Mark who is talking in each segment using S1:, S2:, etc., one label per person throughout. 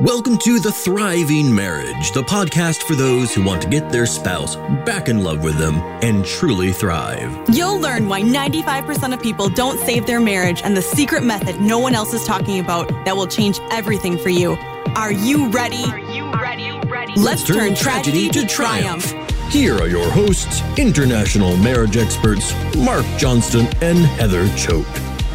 S1: Welcome to The Thriving Marriage, the podcast for those who want to get their spouse back in love with them and truly thrive.
S2: You'll learn why 95% of people don't save their marriage and the secret method no one else is talking about that will change everything for you. Are you ready? Let's turn tragedy to triumph.
S1: Here are your hosts, international marriage experts Mark Johnston and Heather Choate.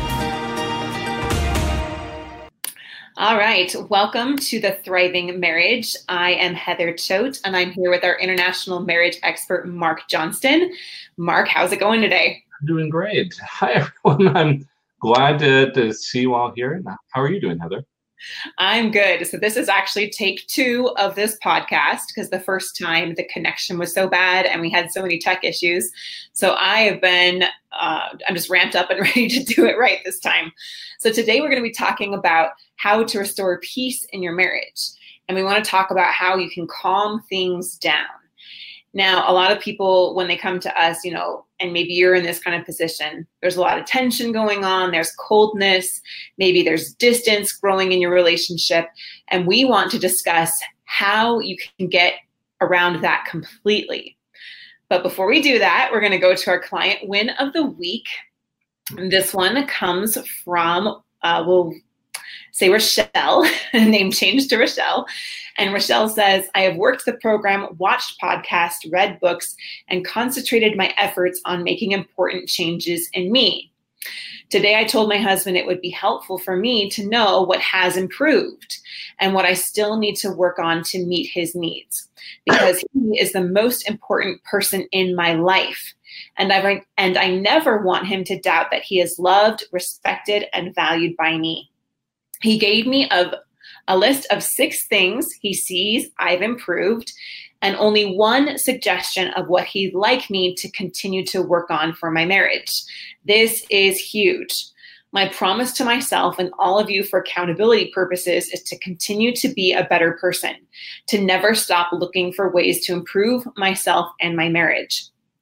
S3: All right, welcome to The Thriving Marriage. I am Heather Choate, and I'm here with our international marriage expert, Mark Johnston. Mark, how's it going today?
S4: I'm doing great. Hi, everyone. I'm glad to see you all here. How are you doing, Heather?
S3: I'm good. So this is actually take 2 of this podcast because the first time the connection was so bad and we had so many tech issues. So I have been, I'm just ramped up and ready to do it right this time. So today we're going to be talking about how to restore peace in your marriage. And we want to talk about how you can calm things down. Now, a lot of people, when they come to us, and maybe you're in this kind of position, there's a lot of tension going on, there's coldness, maybe there's distance growing in your relationship. And we want to discuss how you can get around that completely. But before we do that, we're going to go to our client win of the week. And this one comes from, we'll say Rochelle, name changed to Rochelle. And Rochelle says, I have worked the program, watched podcasts, read books, and concentrated my efforts on making important changes in me. Today, I told my husband it would be helpful for me to know what has improved and what I still need to work on to meet his needs, because he is the most important person in my life. And I never want him to doubt that he is loved, respected, and valued by me. He gave me a list of 6 things he sees I've improved and only one suggestion of what he'd like me to continue to work on for my marriage. This is huge. My promise to myself and all of you for accountability purposes is to continue to be a better person, to never stop looking for ways to improve myself and my marriage.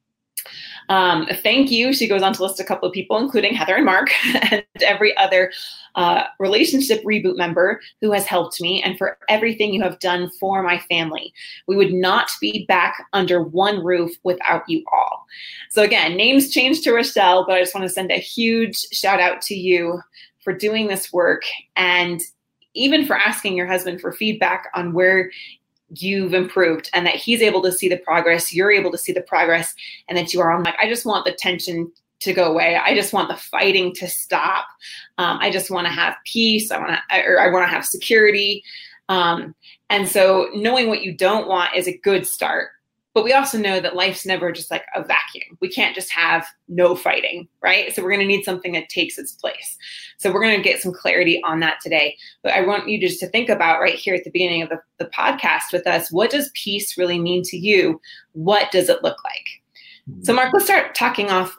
S3: Thank you. She goes on to list a couple of people, including Heather and Mark and every other relationship reboot member who has helped me, and for everything you have done for my family. We would not be back under one roof without you all. So again, names changed to Rochelle, but I just want to send a huge shout out to you for doing this work and even for asking your husband for feedback on where you've improved and that he's able to see the progress, you're able to see the progress, and that you are on I just want the tension to go away. I just want the fighting to stop. I just want to have peace. I want to have security. And so knowing what you don't want is a good start. But we also know that life's never just like a vacuum. We can't just have no fighting, right? So we're going to need something that takes its place. So we're going to get some clarity on that today. But I want you just to think about right here at the beginning of the podcast with us, what does peace really mean to you? What does it look like? So Mark, let's start talking off.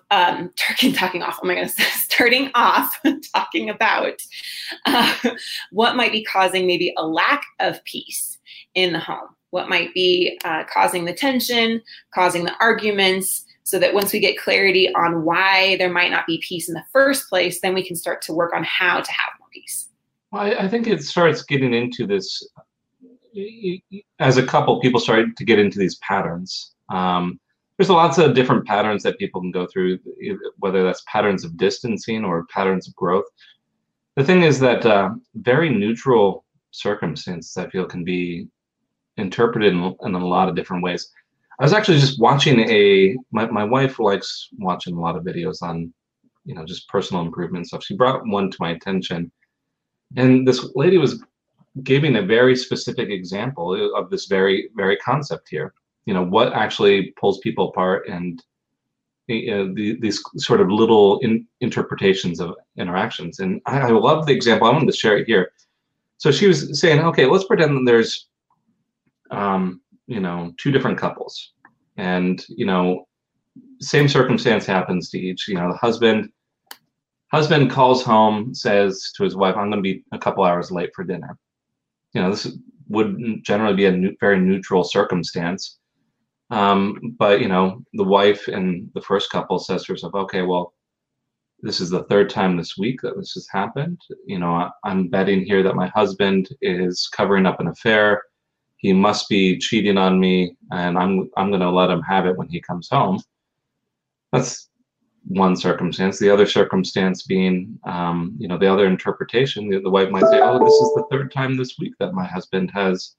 S3: Starting off talking about what might be causing maybe a lack of peace in the home. What might be causing the tension, causing the arguments, so that once we get clarity on why there might not be peace in the first place, then we can start to work on how to have more peace.
S4: Well, I think it starts getting into this, as a couple, people start to get into these patterns. There's lots of different patterns that people can go through, whether that's patterns of distancing or patterns of growth. The thing is that very neutral circumstances, I feel, can be interpreted in a lot of different ways. I was actually just watching my wife likes watching a lot of videos on, just personal improvement stuff. She brought one to my attention, and this lady was giving a very specific example of this very, very concept here. What actually pulls people apart, and these sort of little interpretations of interactions. And I love the example. I wanted to share it here. So she was saying, okay, let's pretend that there's 2 different couples, and same circumstance happens to each. The husband calls home, says to his wife, I'm going to be a couple hours late for dinner. This would generally be a very neutral circumstance, but the wife in the first couple says to herself, okay, well, This is the third time this week that this has happened. I'm betting here that my husband is covering up an affair. He must be cheating on me, and I'm going to let him have it when he comes home. That's one circumstance. The other circumstance being, the other interpretation, the wife might say, oh, this is the third time this week that my husband has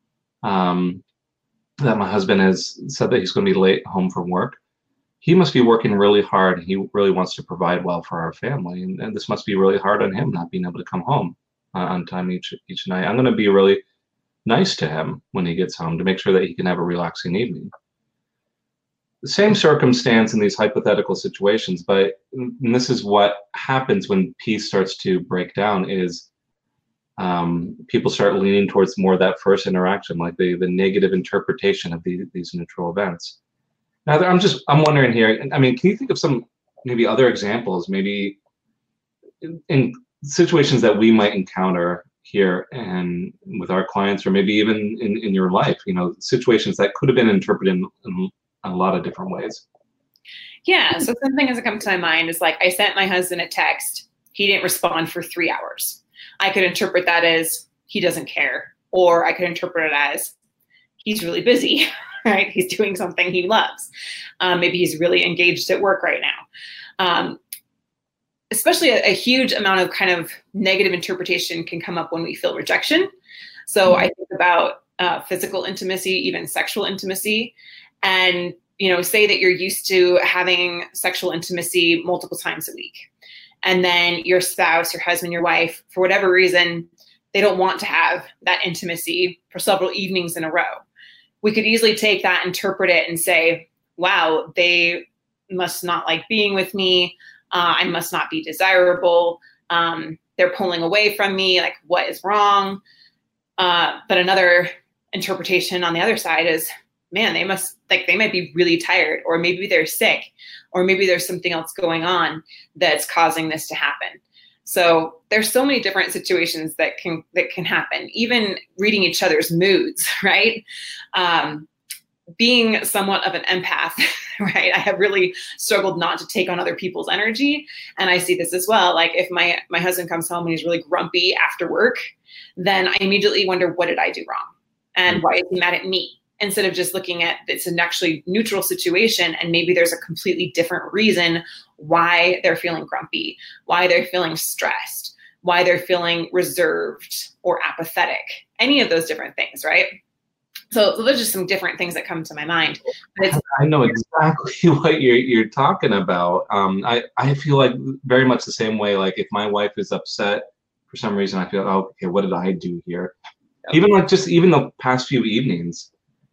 S4: said that he's going to be late home from work. He must be working really hard. He really wants to provide well for our family. And this must be really hard on him, not being able to come home on time each night. I'm going to be really nice to him when he gets home to make sure that he can have a relaxing evening. The same circumstance in these hypothetical situations, but this is what happens when peace starts to break down is people start leaning towards more that first interaction, like the negative interpretation of these neutral events. Now, I'm wondering here, can you think of some maybe other examples, maybe in situations that we might encounter here and with our clients, or maybe even in your life, situations that could have been interpreted in a lot of different ways?
S3: Yeah, so something that's come to my mind is like, I sent my husband a text. He didn't respond for 3 hours. I could interpret that as he doesn't care, or I could interpret it as he's really busy, right? He's doing something he loves. Maybe he's really engaged at work right now. Especially a huge amount of kind of negative interpretation can come up when we feel rejection. So I think about physical intimacy, even sexual intimacy. And, say that you're used to having sexual intimacy multiple times a week. And then your spouse, your husband, your wife, for whatever reason, they don't want to have that intimacy for several evenings in a row. We could easily take that, interpret it, and say, wow, they must not like being with me. I must not be desirable. They're pulling away from me. Like, what is wrong? But another interpretation on the other side is, man, they might be really tired, or maybe they're sick, or maybe there's something else going on that's causing this to happen. So there's so many different situations that can happen, even reading each other's moods, right? Being somewhat of an empath, right? I have really struggled not to take on other people's energy. And I see this as well. Like if my husband comes home and he's really grumpy after work, then I immediately wonder, what did I do wrong? And why is he mad at me? Instead of just looking at it's an actually neutral situation, and maybe there's a completely different reason why they're feeling grumpy, why they're feeling stressed, why they're feeling reserved or apathetic, any of those different things, right? So those are just some different things that come to my mind.
S4: I know exactly what you're talking about. I feel like very much the same way. Like if my wife is upset for some reason, I feel, oh, okay, what did I do here? Okay. Even the past few evenings,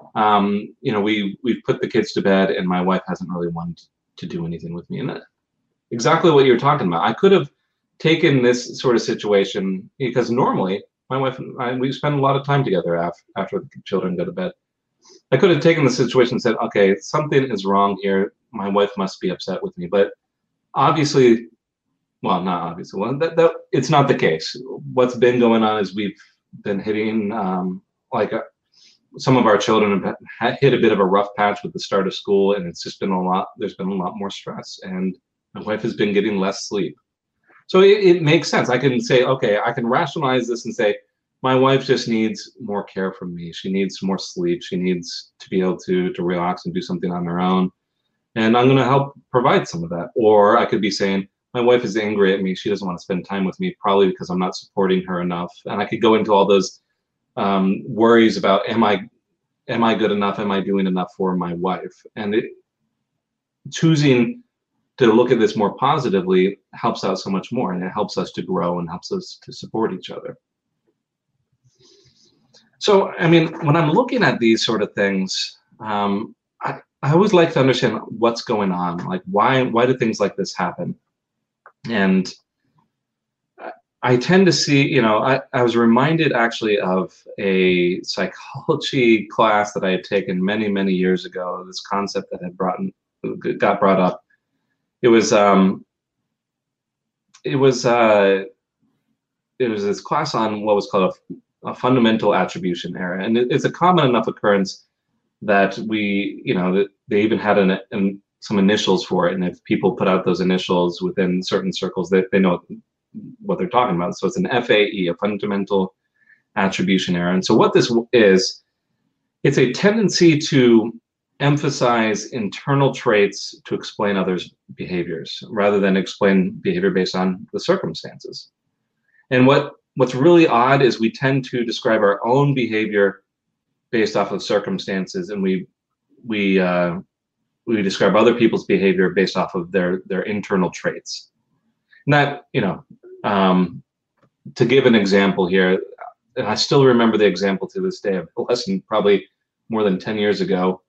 S4: we've put the kids to bed, and my wife hasn't really wanted to do anything with me. And exactly what you're talking about. I could have taken this sort of situation, because normally my wife and I, we spend a lot of time together after the children go to bed. I could have taken the situation and said, okay, something is wrong here. My wife must be upset with me. But obviously, well, not obviously, well, that it's not the case. What's been going on is we've been hitting, some of our children have hit a bit of a rough patch with the start of school, and it's just been there's been a lot more stress, and my wife has been getting less sleep. So it makes sense. I can say, okay, I can rationalize this and say, my wife just needs more care from me. She needs more sleep. She needs to be able to relax and do something on her own. And I'm going to help provide some of that. Or I could be saying, my wife is angry at me. She doesn't want to spend time with me, probably because I'm not supporting her enough. And I could go into all those worries about, am I good enough? Am I doing enough for my wife? And choosing to look at this more positively helps out so much more, and it helps us to grow and helps us to support each other. So, when I'm looking at these sort of things, I always like to understand what's going on. Like, why do things like this happen? And I tend to see, I was reminded actually of a psychology class that I had taken many, many years ago, this concept that got brought up. It was this class on what was called a fundamental attribution error, and it's a common enough occurrence that that they even had an some initials for it, and if people put out those initials within certain circles, they know what they're talking about. So it's an FAE, a fundamental attribution error. And so what this is, it's a tendency to emphasize internal traits to explain others' behaviors rather than explain behavior based on the circumstances. And what's really odd is we tend to describe our own behavior based off of circumstances, and we describe other people's behavior based off of their internal traits. And that, to give an example here, and I still remember the example to this day of a lesson probably more than 10 years ago.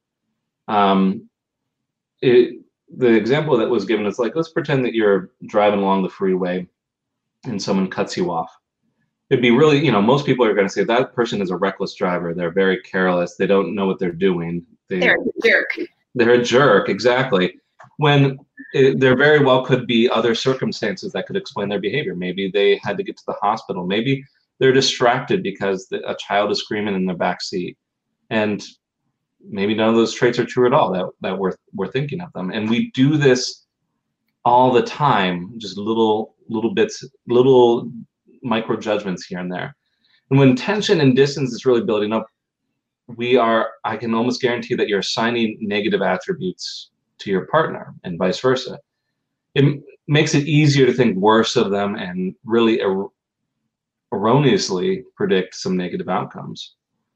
S4: The example that was given is like, let's pretend that you're driving along the freeway and someone cuts you off. It'd be really, most people are going to say that person is a reckless driver. They're very careless. They don't know what they're doing.
S3: They're a jerk.
S4: They're a jerk, exactly. When there very well could be other circumstances that could explain their behavior. Maybe they had to get to the hospital. Maybe they're distracted because a child is screaming in their back seat. And maybe none of those traits are true at all that we're thinking of them. And we do this all the time, just little bits, little micro judgments here and there. And when tension and distance is really building up, I can almost guarantee that you're assigning negative attributes to your partner and vice versa. It makes it easier to think worse of them and really erroneously predict some negative outcomes.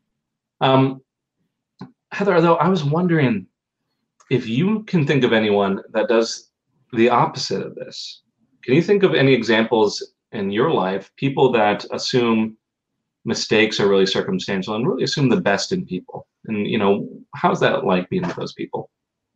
S4: Heather, though, I was wondering if you can think of anyone that does the opposite of this. Can you think of any examples in your life, people that assume mistakes are really circumstantial and really assume the best in people? And, how's that like being with those people?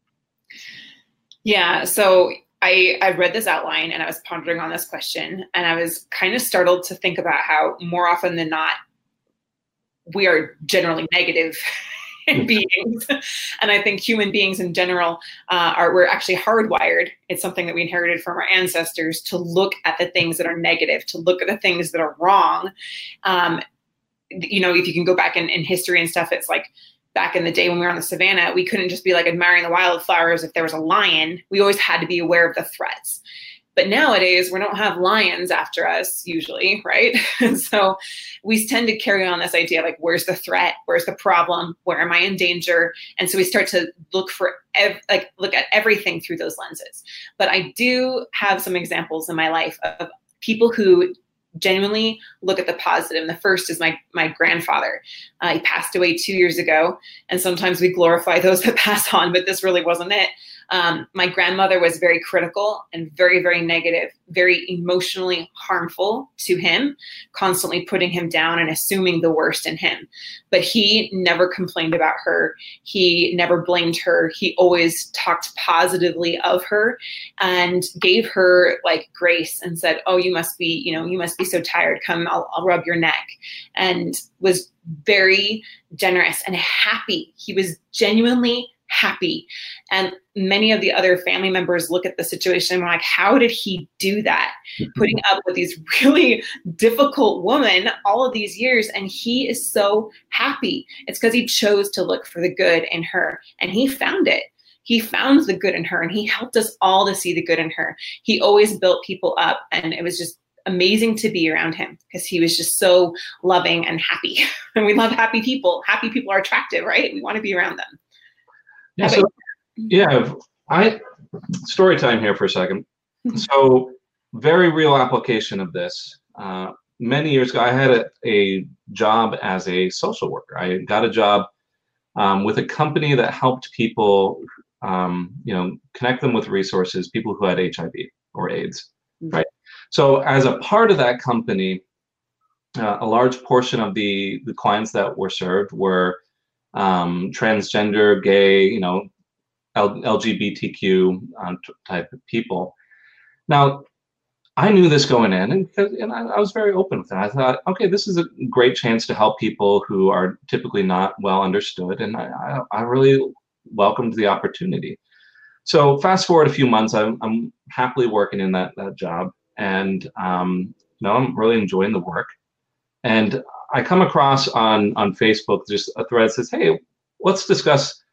S3: Yeah, so I read this outline and I was pondering on this question, and I was kind of startled to think about how more often than not, we are generally negative beings. And I think human beings in general we're actually hardwired. It's something that we inherited from our ancestors to look at the things that are negative, to look at the things that are wrong. If you can go back in history and stuff, it's like back in the day when we were on the savannah, we couldn't just be like admiring the wildflowers. If there was a lion, we always had to be aware of the threats. But nowadays, we don't have lions after us usually, right? And so we tend to carry on this idea of like, where's the threat? Where's the problem? Where am I in danger? And so we start to look at everything through those lenses. But I do have some examples in my life of people who genuinely look at the positive. And the first is my grandfather. He passed away 2 years ago. And sometimes we glorify those that pass on, but this really wasn't it. My grandmother was very critical and very, very negative, very emotionally harmful to him, constantly putting him down and assuming the worst in him. But he never complained about her. He never blamed her. He always talked positively of her and gave her like grace and said, oh, you must be so tired. Come, I'll rub your neck. And was very generous and happy. He was genuinely happy. And many of the other family members look at the situation and are like, how did he do that? Putting up with these really difficult women all of these years. And he is so happy. It's because he chose to look for the good in her, and he found it. He found the good in her, and he helped us all to see the good in her. He always built people up, and it was just amazing to be around him because he was just so loving and happy. And we love happy people. Happy people are attractive, right? We want to be around them.
S4: Story time here for a second. So very real application of this. Many years ago, I had a job as a social worker. I got a job with a company that helped people, connect them with resources, people who had HIV or AIDS, right? So as a part of that company, a large portion of the clients that were served were transgender, gay, LGBTQ type of people. Now, I knew this going in, and I was very open with it. I thought, okay, this is a great chance to help people who are typically not well understood, and I really welcomed the opportunity. So fast forward a few months, I'm happily working in that job, and I'm really enjoying the work. And I come across on Facebook just a thread that says, hey, let's discuss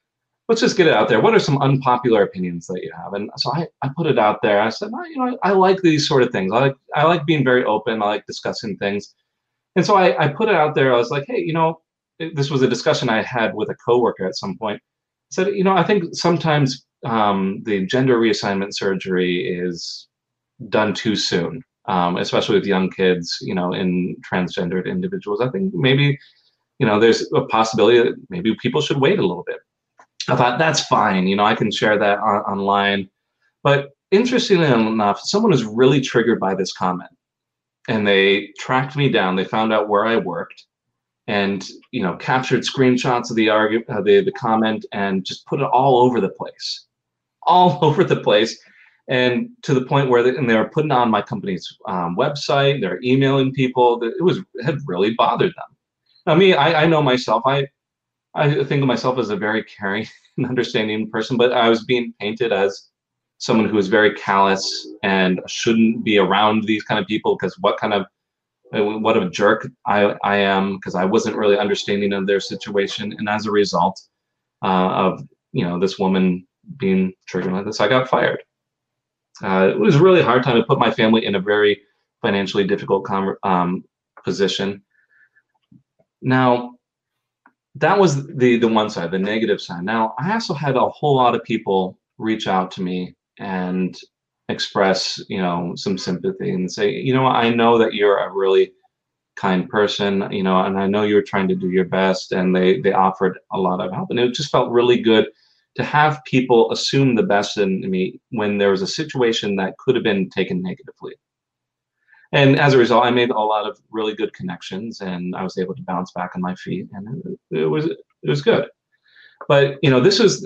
S4: let's just get it out there. What are some unpopular opinions that you have? And so I put it out there. I said, I like these sort of things. I like being very open. I like discussing things. And so I put it out there. I was like, hey, this was a discussion I had with a coworker at some point. I said, I think sometimes the gender reassignment surgery is done too soon, especially with young kids, in transgendered individuals. I think maybe, there's a possibility that maybe people should wait a little bit. I thought, that's fine. I can share that online. But interestingly enough, someone was really triggered by this comment. And they tracked me down. They found out where I worked and, captured screenshots of the comment and just put it all over the place. All over the place. And to the point where they were putting it on my company's website. They're emailing people. It had really bothered them. Now, me, I know myself. I think of myself as a very caring and understanding person, but I was being painted as someone who is very callous and shouldn't be around these kind of people because what a jerk I am, because I wasn't really understanding of their situation. And as a result of, this woman being triggered like this, I got fired. It was a really hard time to put my family in a very financially difficult position. Now, that was the one side, the negative side. Now, I also had a whole lot of people reach out to me and express, some sympathy and say, I know that you're a really kind person, and I know you're trying to do your best. And they offered a lot of help. And it just felt really good to have people assume the best in me when there was a situation that could have been taken negatively. And as a result, I made a lot of really good connections, and I was able to bounce back on my feet, and it was good. But this was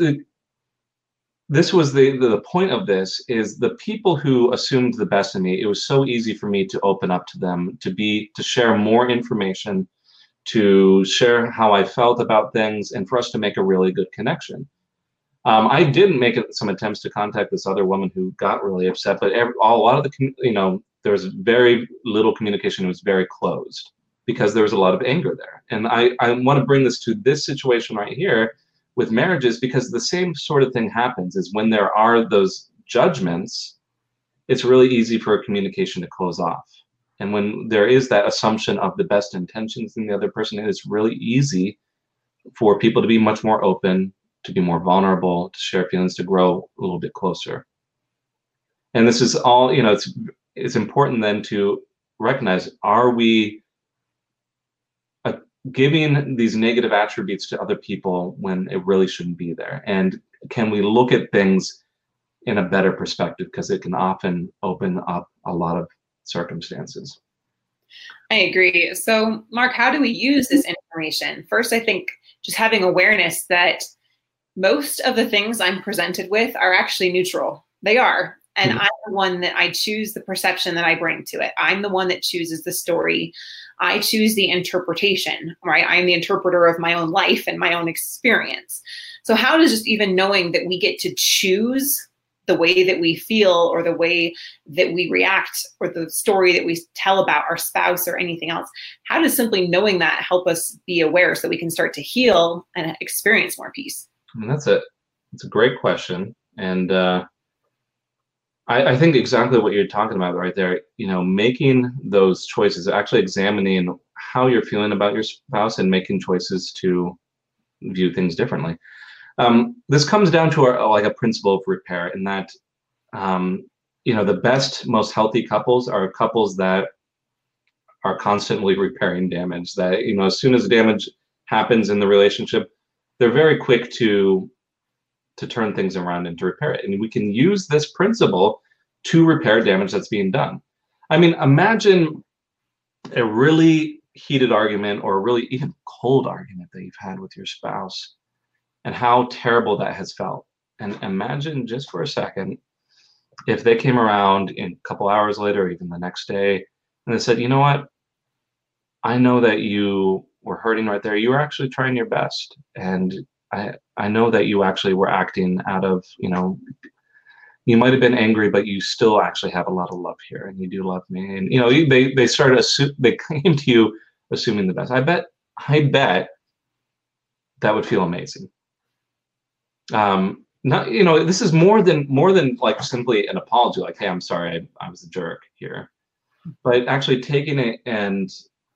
S4: the point of this is the people who assumed the best in me. It was so easy for me to open up to them, to share more information, to share how I felt about things, and for us to make a really good connection. I did make some attempts to contact this other woman who got really upset, but a lot of the there was very little communication. It was very closed because there was a lot of anger there. And I want to bring this to this situation right here with marriages, because the same sort of thing happens is when there are those judgments, it's really easy for communication to close off. And when there is that assumption of the best intentions in the other person, it's really easy for people to be much more open, to be more vulnerable, to share feelings, to grow a little bit closer. And this is all, it's important then to recognize, are we giving these negative attributes to other people when it really shouldn't be there? And can we look at things in a better perspective, because it can often open up a lot of circumstances.
S3: I agree. So, Mark, how do we use this information? First, I think just having awareness that most of the things I'm presented with are actually neutral. They are. And I'm the one that I choose the perception that I bring to it. I'm the one that chooses the story. I choose the interpretation, right? I'm the interpreter of my own life and my own experience. So how does just even knowing that we get to choose the way that we feel or the way that we react or the story that we tell about our spouse or anything else, how does simply knowing that help us be aware so we can start to heal and experience more peace?
S4: That's a great question. And I think exactly what you're talking about right there, making those choices, actually examining how you're feeling about your spouse and making choices to view things differently. This comes down to a principle of repair, in that, the best, most healthy couples are couples that are constantly repairing damage. That, as soon as damage happens in the relationship, they're very quick to turn things around and to repair it. And we can use this principle to repair damage that's being done. I mean, imagine a really heated argument or a really even cold argument that you've had with your spouse and how terrible that has felt. And imagine just for a second if they came around in a couple hours later, or even the next day, and they said, you know what? I know that you were hurting right there. You were actually trying your best. And I know that you actually were acting out of, you might have been angry, but you still actually have a lot of love here, and you do love me. And they they came to you assuming the best. I bet that would feel amazing. Not, this is more than like simply an apology, like, hey, I'm sorry, I was a jerk here, but actually taking it and,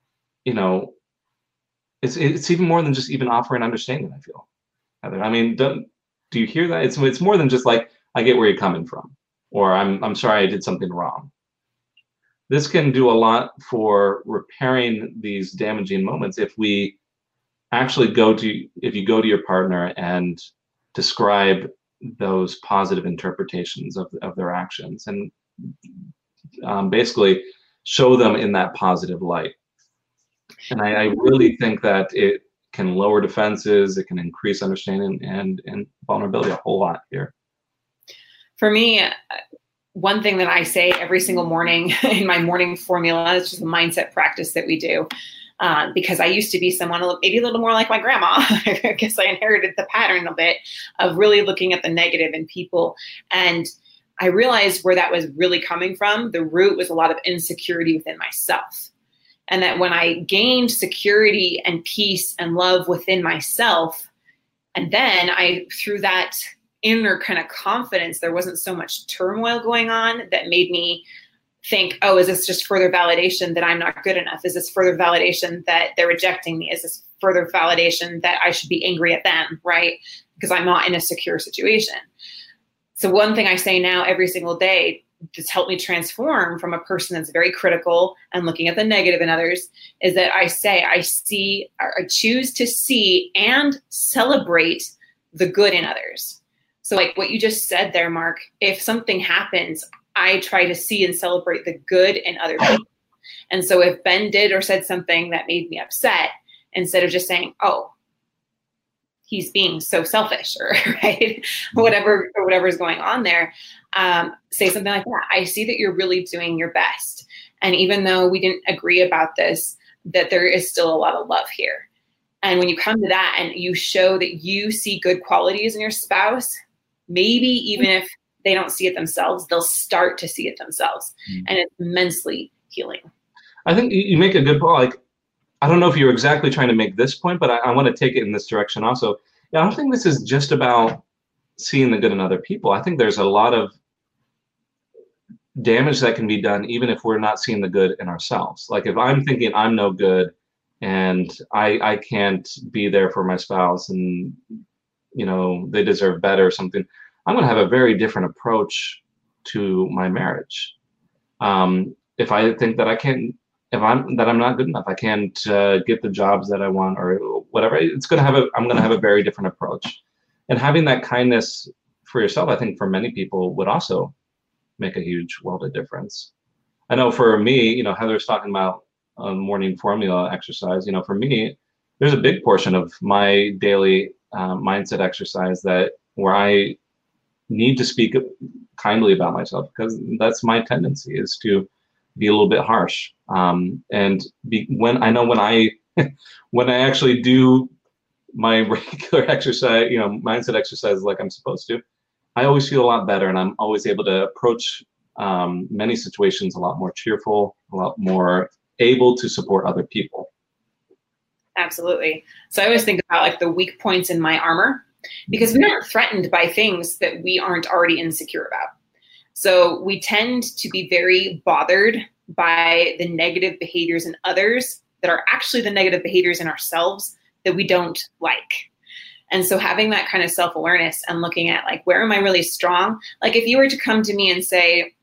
S4: it's even more than just even offering understanding, I feel. Heather, I mean, do you hear that? It's more than just like, I get where you're coming from, or I'm sorry I did something wrong. This can do a lot for repairing these damaging moments if we actually if you go to your partner and describe those positive interpretations of their actions, and basically show them in that positive light. And I really think that it can lower defenses, it can increase understanding and vulnerability a whole lot here.
S3: For me, one thing that I say every single morning in my morning formula is just a mindset practice that we do. Because I used to be someone maybe a little more like my grandma. I guess I inherited the pattern a bit of really looking at the negative in people. And I realized where that was really coming from. The root was a lot of insecurity within myself. And that when I gained security and peace and love within myself, and then through that inner kind of confidence, there wasn't so much turmoil going on that made me think, oh, is this just further validation that I'm not good enough? Is this further validation that they're rejecting me? Is this further validation that I should be angry at them, right? Because I'm not in a secure situation. So one thing I say now every single day that's helped me transform from a person that's very critical and looking at the negative in others is that I choose to see and celebrate the good in others. So like what you just said there, Mark, if something happens, I try to see and celebrate the good in other people. And so if Ben did or said something that made me upset, instead of just saying, oh, he's being so selfish or right, whatever is going on there, say something like that. I see that you're really doing your best. And even though we didn't agree about this, that there is still a lot of love here. And when you come to that and you show that you see good qualities in your spouse, maybe even if they don't see it themselves, they'll start to see it themselves. And it's immensely healing. I
S4: think you make a good point. Like, I don't know if you're exactly trying to make this point, but I want to take it in this direction also. Yeah, I don't think this is just about seeing the good in other people. I think there's a lot of damage that can be done even if we're not seeing the good in ourselves. Like if I'm thinking I'm no good and I can't be there for my spouse and they deserve better or something, I'm going to have a very different approach to my marriage. If I think that I'm not good enough, I can't get the jobs that I want or whatever, I'm going to have a very different approach. And having that kindness for yourself, I think for many people would also make a huge world of difference. I know for me, Heather's talking about morning formula exercise. For me, there's a big portion of my daily mindset exercise where I need to speak kindly about myself, because that's my tendency, is to be a little bit harsh. When I actually do my regular exercise, mindset exercise like I'm supposed to, I always feel a lot better, and I'm always able to approach many situations a lot more cheerful, a lot more able to support other people.
S3: Absolutely. So I always think about like the weak points in my armor, because we aren't threatened by things that we aren't already insecure about. So we tend to be very bothered by the negative behaviors in others that are actually the negative behaviors in ourselves that we don't like. And so having that kind of self-awareness and looking at like, where am I really strong? Like if you were to come to me and say,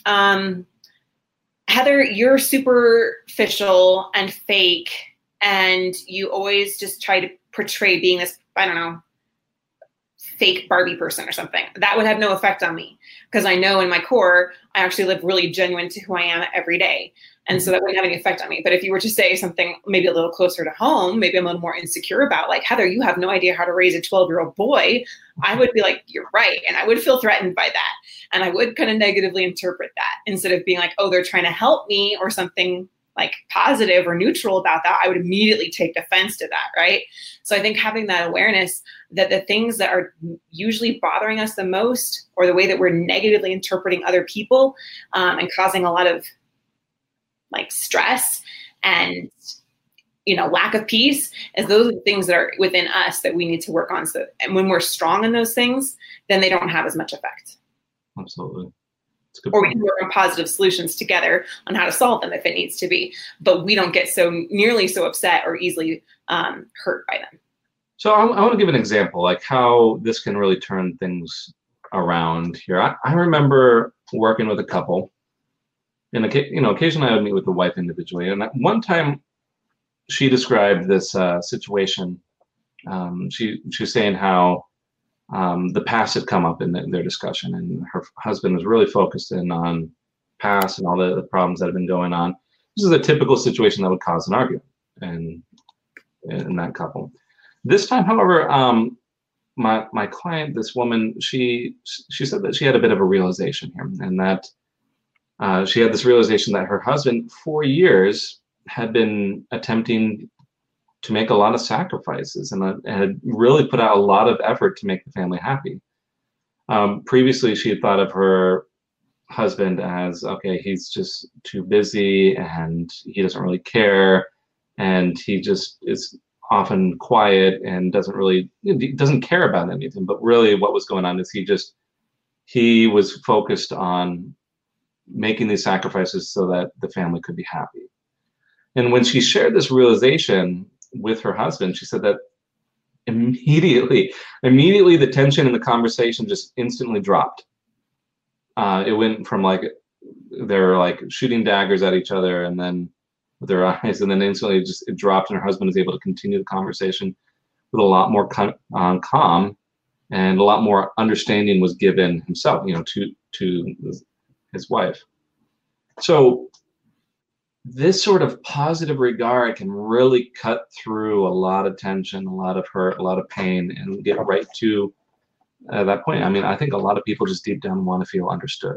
S3: Heather, you're superficial and fake, and you always just try to portray being this, I don't know, fake Barbie person or something, that would have no effect on me, because I know in my core, I actually live really genuine to who I am every day. And so that wouldn't have any effect on me. But if you were to say something maybe a little closer to home, maybe I'm a little more insecure about, like, Heather, you have no idea how to raise a 12-year-old boy, I would be like, you're right. And I would feel threatened by that. And I would kind of negatively interpret that, instead of being like, oh, they're trying to help me or something like positive or neutral about that. I would immediately take offense to that, right? So I think having that awareness that the things that are usually bothering us the most, or the way that we're negatively interpreting other people and causing a lot of like stress and lack of peace, as those are things that are within us that we need to work on. So, and when we're strong in those things, then they don't have as much effect.
S4: Absolutely.
S3: Or we can work on positive solutions together on how to solve them if it needs to be, but we don't get nearly so upset or easily hurt by them.
S4: So I want to give an example, like how this can really turn things around here. I remember working with a couple, and occasionally I would meet with the wife individually. And at one time, she described this situation. She was saying how the past had come up in their discussion, and her husband was really focused in on past and all the problems that have been going on. This is a typical situation that would cause an argument in that couple. This time, however, my client, this woman, she said that she had a bit of a realization here, and that she had this realization that her husband, for years, had been attempting to make a lot of sacrifices and had really put out a lot of effort to make the family happy. Previously, she had thought of her husband as, okay, he's just too busy and he doesn't really care, and he just is often quiet and doesn't care about anything. But really what was going on is he was focused on making these sacrifices so that the family could be happy. And when she shared this realization with her husband, she said that immediately the tension in the conversation just instantly dropped. It went from like they're like shooting daggers at each other, and then with their eyes, and then instantly it dropped, and her husband was able to continue the conversation with a lot more calm, and a lot more understanding was given himself, to his wife. So this sort of positive regard can really cut through a lot of tension, a lot of hurt, a lot of pain, and get right to that point. I mean, I think a lot of people just deep down want to feel understood.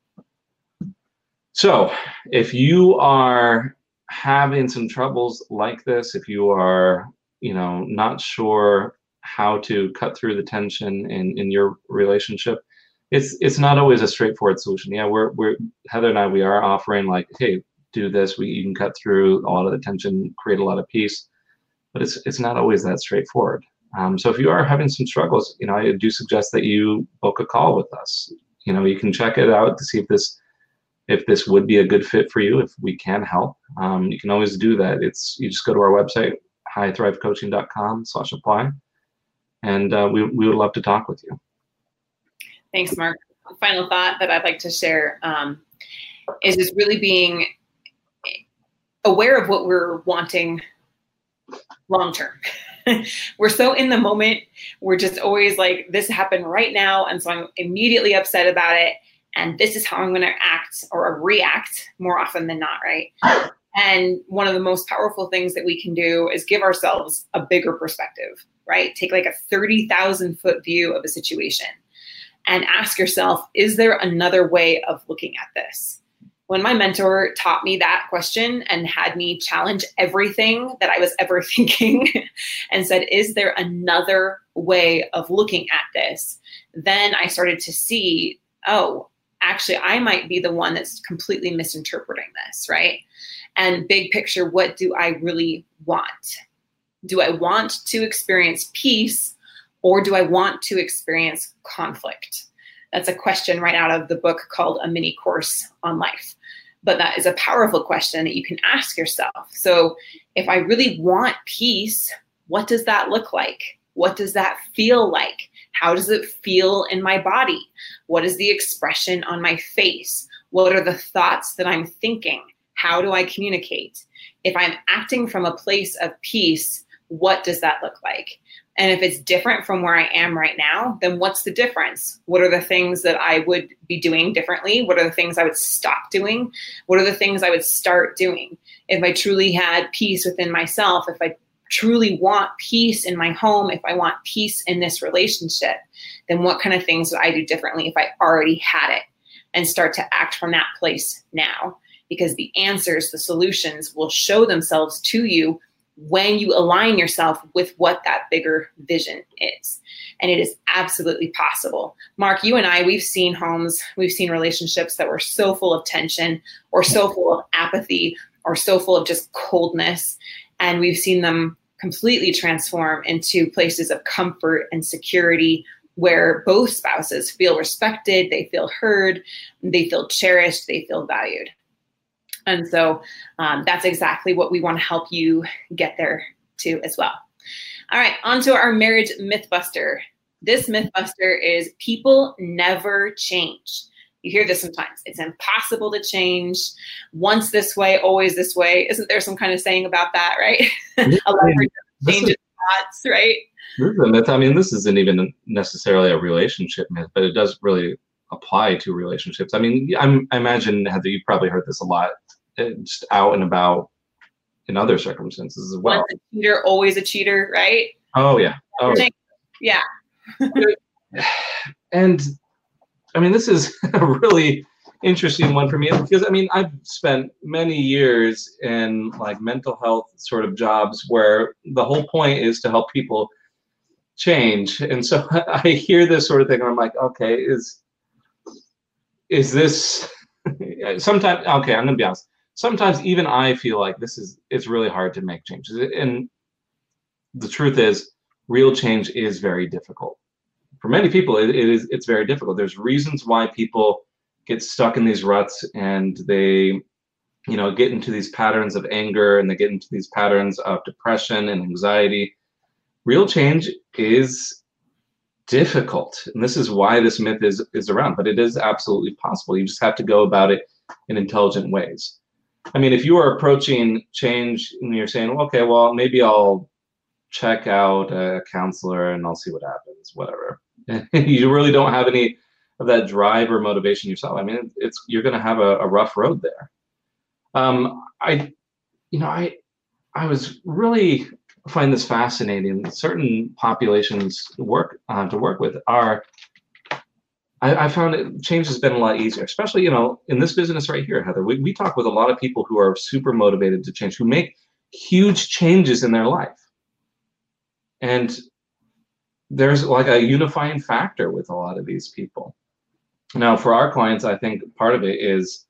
S4: So if you are having some troubles like this, if you are, not sure how to cut through the tension in your relationship, it's not always a straightforward solution. Yeah, we're Heather and I, we are offering like, hey, do this. You can cut through a lot of the tension, create a lot of peace, but it's not always that straightforward. So if you are having some struggles, I do suggest that you book a call with us. You can check it out to see if this would be a good fit for you, if we can help. You can always do that. You just go to our website, highthrivecoaching.com/apply, and we would love to talk with you.
S3: Thanks, Mark. Final thought that I'd like to share is just really being aware of what we're wanting long-term. We're so in the moment. We're just always like, this happened right now, and so I'm immediately upset about it. And this is how I'm going to act or react more often than not, right? And one of the most powerful things that we can do is give ourselves a bigger perspective, right? Take like a 30,000 foot view of a situation and ask yourself, is there another way of looking at this? When my mentor taught me that question and had me challenge everything that I was ever thinking and said, is there another way of looking at this? Then I started to see, oh, actually, I might be the one that's completely misinterpreting this, right? And big picture, what do I really want? Do I want to experience peace, or do I want to experience conflict? That's a question right out of the book called A Mini Course on Life. But that is a powerful question that you can ask yourself. So if I really want peace, what does that look like? What does that feel like? How does it feel in my body? What is the expression on my face? What are the thoughts that I'm thinking? How do I communicate? If I'm acting from a place of peace, what does that look like? And if it's different from where I am right now, then what's the difference? What are the things that I would be doing differently? What are the things I would stop doing? What are the things I would start doing? If I truly had peace within myself, if I truly want peace in my home, if I want peace in this relationship, then what kind of things would I do differently if I already had it? And start to act from that place now. Because the answers, the solutions will show themselves to you when you align yourself with what that bigger vision is. And it is absolutely possible. Mark, you and I, we've seen homes, we've seen relationships that were so full of tension or so full of apathy or so full of just coldness. and we've seen them completely transform into places of comfort and security where both spouses feel respected, they feel heard, they feel cherished, they feel valued. And so that's exactly what we want to help you get there to as well. All right, on to our marriage mythbuster. This mythbuster is people never change. You hear this sometimes. It's impossible to change. Once this way, always this way. Isn't there some kind of saying about that, right? A leopard changes spots, right?
S4: This is a myth. I mean, this isn't even necessarily a relationship myth, but it does really apply to relationships. I mean, I imagine, Heather, you've probably heard this a lot, just out and about in other circumstances as well.
S3: Once a cheater, always a cheater, right?
S4: Oh, yeah. Oh,
S3: yeah.
S4: And I mean, this is a really interesting one for me because, I mean, I've spent many years in like mental health sort of jobs where the whole point is to help people change. And so I hear this sort of thing and I'm like, okay, is this sometimes, okay, I'm going to be honest. Sometimes even I feel like it's really hard to make changes. And the truth is, real change is very difficult. For many people, it's very difficult. There's reasons why people get stuck in these ruts and they, get into these patterns of anger and they get into these patterns of depression and anxiety. Real change is difficult. And this is why this myth is around, but it is absolutely possible. You just have to go about it in intelligent ways. I mean, if you are approaching change and you're saying, okay, well, maybe I'll check out a counselor and I'll see what happens, whatever. You really don't have any of that drive or motivation yourself. I mean, you're going to have a rough road there. I was really find this fascinating. Certain populations to work with are. I found change has been a lot easier, especially, in this business right here, Heather. We talk with a lot of people who are super motivated to change, who make huge changes in their life. And there's like a unifying factor with a lot of these people. Now, for our clients, I think part of it is,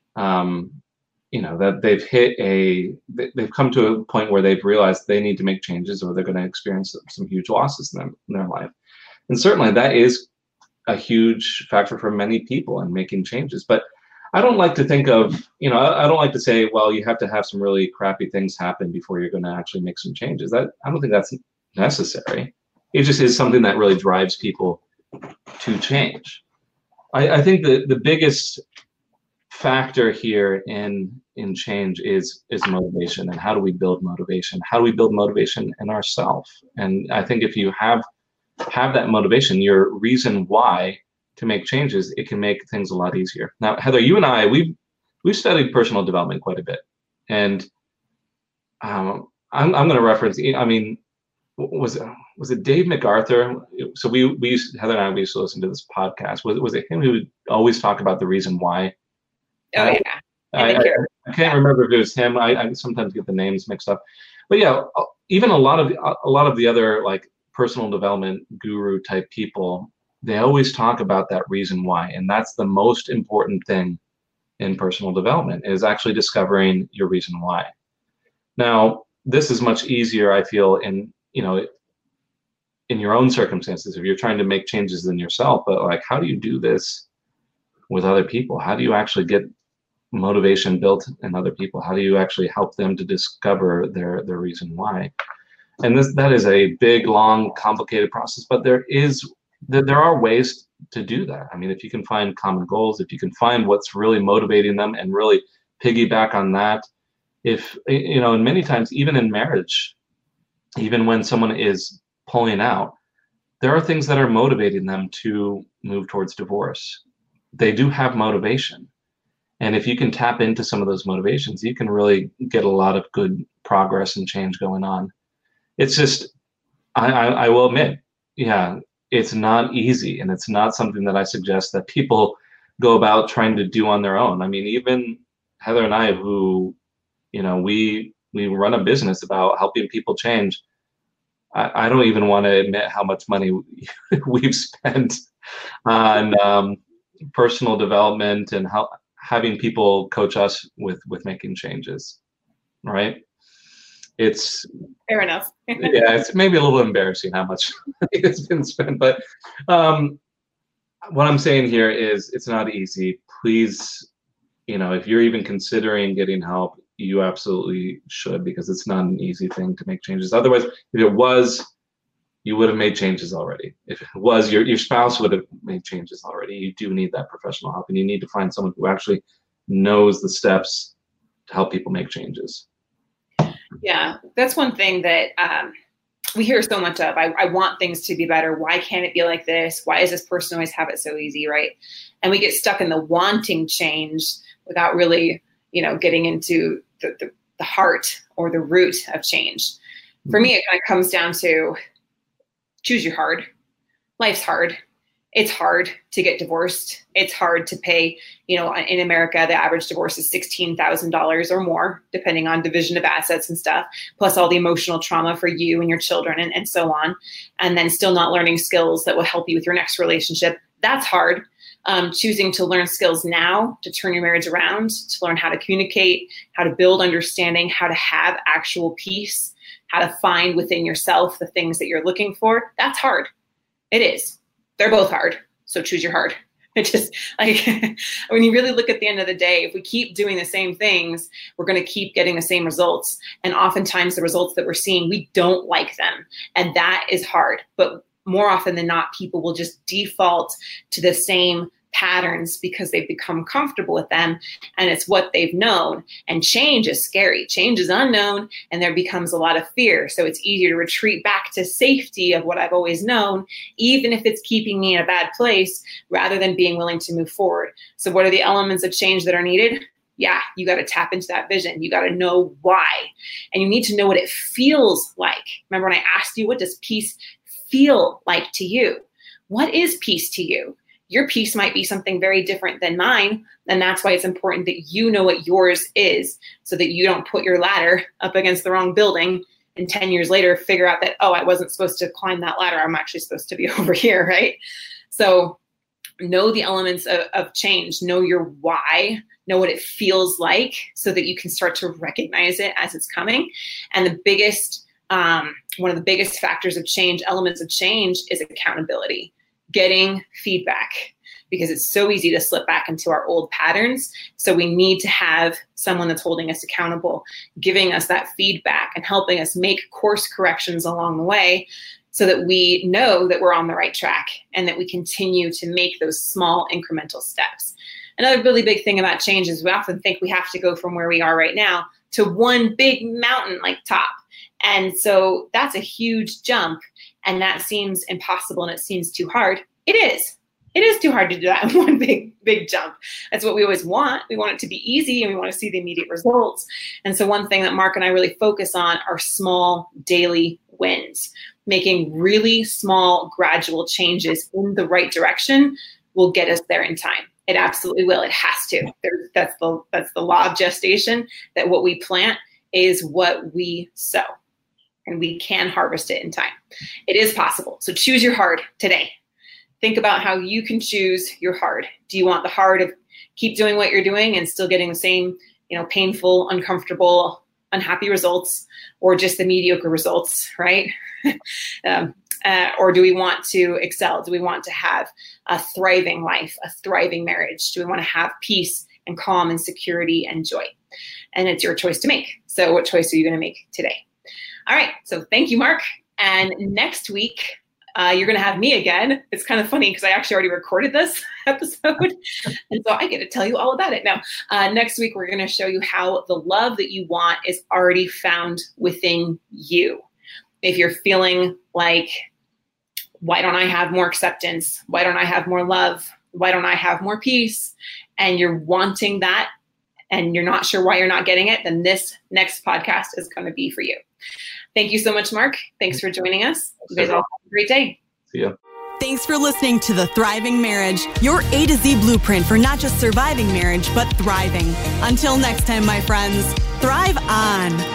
S4: that they've come to a point where they've realized they need to make changes or they're going to experience some huge losses in their life. And certainly that is a huge factor for many people in making changes. But I don't like to think of, I don't like to say, well, you have to have some really crappy things happen before you're going to actually make some changes. I don't think that's necessary. It just is something that really drives people to change. I think the biggest factor here in change is motivation. And how do we build motivation? How do we build motivation in ourselves? And I think if you have that motivation, your reason why to make changes, it can make things a lot easier. Now, Heather, you and I, we've studied personal development quite a bit. And I'm going to reference, was it Dave MacArthur? So Heather and I, we used to listen to this podcast. Was it him who would always talk about the reason why?
S3: Oh, yeah.
S4: I can't remember if it was him. I sometimes get the names mixed up. But yeah, even a lot of the other like personal development guru type people, they always talk about that reason why. And that's the most important thing in personal development, is actually discovering your reason why. Now, this is much easier, I feel, in your own circumstances, if you're trying to make changes in yourself. But like, how do you do this with other people? How do you actually get motivation built in other people? How do you actually help them to discover their reason why? And that is a big, long, complicated process, but there are ways to do that. I mean, if you can find common goals, if you can find what's really motivating them and really piggyback on that, and many times, even in marriage, even when someone is pulling out, there are things that are motivating them to move towards divorce. They do have motivation. And if you can tap into some of those motivations, you can really get a lot of good progress and change going on. It's just, I will admit, yeah, it's not easy, and it's not something that I suggest that people go about trying to do on their own. I mean, even Heather and I, who, we run a business about helping people change. I don't even want to admit how much money we've spent on personal development and having people coach us with making changes, right? it's
S3: fair enough.
S4: Yeah, it's maybe a little embarrassing how much it's been spent. But what I'm saying here is it's not easy. Please, if you're even considering getting help, you absolutely should, because it's not an easy thing to make changes. Otherwise, if it was, you would have made changes already. If it was, your spouse would have made changes already. You do need that professional help, and you need to find someone who actually knows the steps to help people make changes.
S3: Yeah, that's one thing that we hear so much of. I want things to be better. Why can't it be like this? Why does this person always have it so easy, right? And we get stuck in the wanting change without really, getting into the heart or the root of change. For me, it kind of comes down to choose your hard. Life's hard. It's hard to get divorced. It's hard to pay, in America, the average divorce is $16,000 or more, depending on division of assets and stuff, plus all the emotional trauma for you and your children and so on. And then still not learning skills that will help you with your next relationship. That's hard. Choosing to learn skills now to turn your marriage around, to learn how to communicate, how to build understanding, how to have actual peace, how to find within yourself the things that you're looking for. That's hard. It is. They're both hard. So choose your hard. It just when you really look at the end of the day, if we keep doing the same things, we're going to keep getting the same results. And oftentimes the results that we're seeing, we don't like them. And that is hard. But more often than not, people will just default to the same patterns because they've become comfortable with them, and it's what they've known. And change is scary. Change is unknown, and there becomes a lot of fear. So it's easier to retreat back to safety of what I've always known, even if it's keeping me in a bad place, rather than being willing to move forward. So what are the elements of change that are needed? Yeah, you got to tap into that vision. You got to know why, and you need to know what it feels like. Remember when I asked you, what does peace feel like to you? What is peace to you? Your peace might be something very different than mine. And that's why it's important that you know what yours is, so that you don't put your ladder up against the wrong building and 10 years later figure out that, oh, I wasn't supposed to climb that ladder. I'm actually supposed to be over here, right? So know the elements of change, know your why, know what it feels like, so that you can start to recognize it as it's coming. And the biggest, one of the biggest factors of change, elements of change, is accountability. Getting feedback, because it's so easy to slip back into our old patterns. So we need to have someone that's holding us accountable, giving us that feedback and helping us make course corrections along the way, so that we know that we're on the right track and that we continue to make those small incremental steps. Another really big thing about change is we often think we have to go from where we are right now to one big mountain like top. And so that's a huge jump. And that seems impossible and it seems too hard. It is. It is too hard to do that in one big jump. That's what we always want. We want it to be easy and we want to see the immediate results. And so one thing that Mark and I really focus on are small daily wins. Making really small gradual changes in the right direction will get us there in time. It absolutely will. It has to. That's the law of gestation, that what we plant is what we sow. And we can harvest it in time. It is possible. So choose your hard today. Think about how you can choose your hard. Do you want the hard of keep doing what you're doing and still getting the same, painful, uncomfortable, unhappy results, or just the mediocre results, right? Or do we want to excel? Do we want to have a thriving life, a thriving marriage? Do we want to have peace and calm and security and joy? And it's your choice to make. So what choice are you going to make today? All right. So thank you, Mark. And next week, you're going to have me again. It's kind of funny because I actually already recorded this episode. And so I get to tell you all about it now. Next week, we're going to show you how the love that you want is already found within you. If you're feeling like, why don't I have more acceptance? Why don't I have more love? Why don't I have more peace? And you're wanting that and you're not sure why you're not getting it, then this next podcast is going to be for you. Thank you so much, Mark. Thanks for joining us. You guys all have a great day.
S4: See ya.
S2: Thanks for listening to The Thriving Marriage, your A to Z blueprint for not just surviving marriage, but thriving. Until next time, my friends, thrive on.